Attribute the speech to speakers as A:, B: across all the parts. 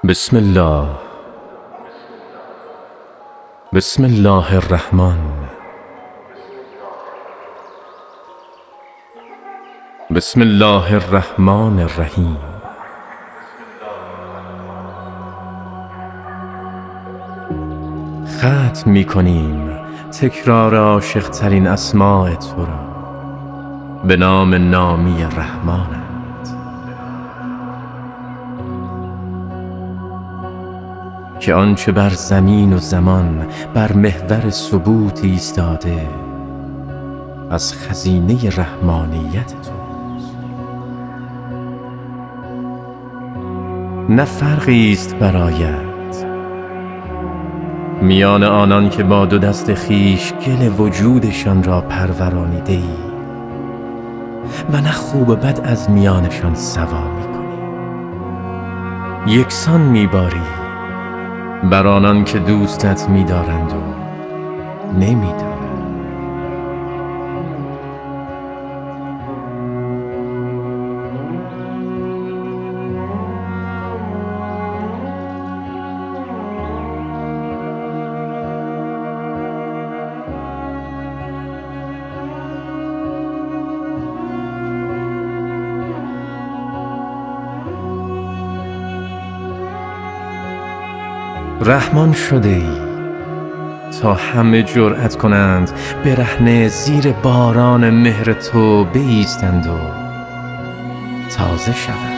A: بسم الله بسم الله الرحمن بسم الله الرحمن الرحیم. ختم می کنیم تکرار عاشق ترین اسماء تو را به نام نامی رحمانت. که آنچه بر زمین و زمان بر محور ثبوت ایستاده از خزینه رحمانیت توست. نه فرقی است برایت میان آنان که با دو دست خویش گل وجودشان را پرورانیده ای و نه خوب و بد از میانشان سوا می‌کنی. یکسان می‌باری بر آنان که دوستت می‌دارند و نمی‌دارند. رحمان شده ای تا همه جرأت کنند برهنه زیر باران مهر تو بایستند و تازه شوند.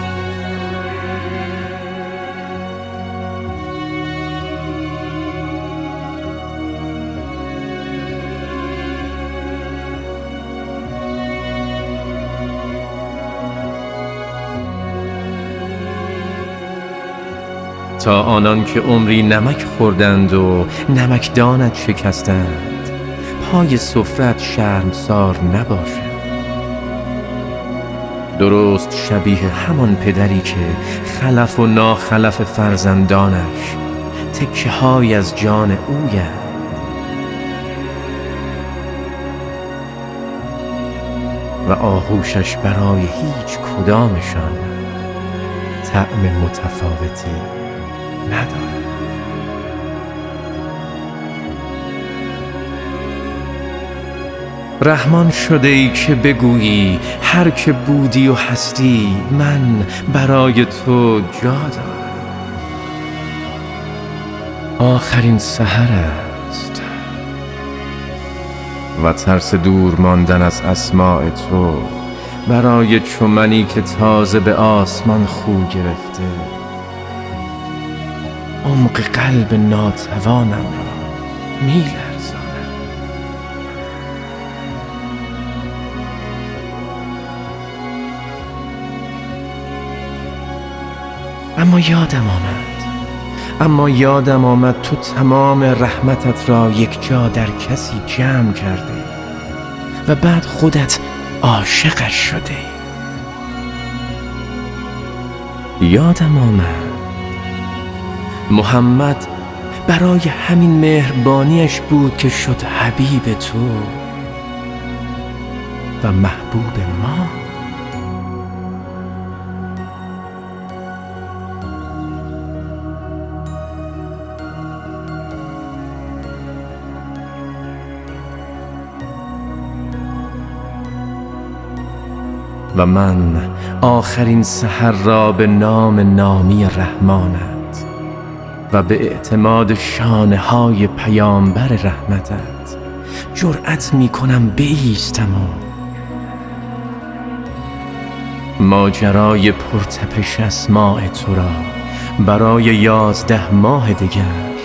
A: تا آنان که عمری نمک خوردند و نمکدانت شکستند پای سفرت شرمسار نباشد. درست شبیه همان پدری که خلف و ناخلف فرزندانش تکه های از جان اویند و آغوشش برای هیچ کدامشان طعم متفاوتی ندارد. رحمان شده ای که بگویی هر که بودی و هستی من برای تو جا دارم. آخرین سحر است و ترس دور ماندن از اسماء تو برای چمنی که تازه به آسمان خو گرفته عمق قلب ناتوانم را می‌لرزاند. اما یادم آمد تو تمام رحمتت را یک جا در کسی جمع کرده و بعد خودت عاشقش شده. یادم آمد محمد برای همین مهربانیش بود که شد حبیب تو و محبوب ما. و من آخرین سحر را به نام نامی رحمانت و به اعتماد شانه های پیامبر رحمتت جرأت می کنم بایستم و ماجرای پرتپش اسماء تو را برای 11 ماه دیگر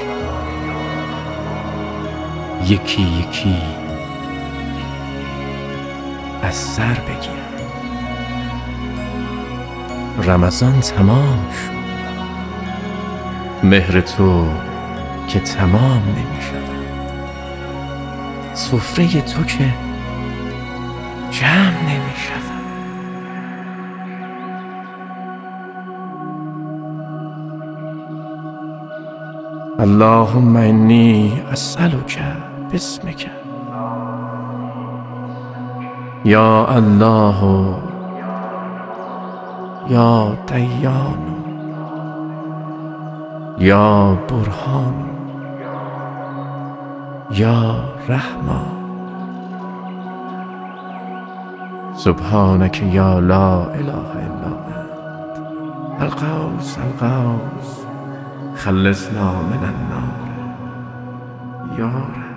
A: یکی یکی از سر بگیرم. رمضان تمام شد، مهر تو که تمام نمی شود، سفره تو که جمع نمی شود. اللهم انی اسألک باسمک یا الله یا دیان یا برهان یا رحمان. سبحانك یا لا اله الا انت الغوث الغوث خلصنا من النار یا رب.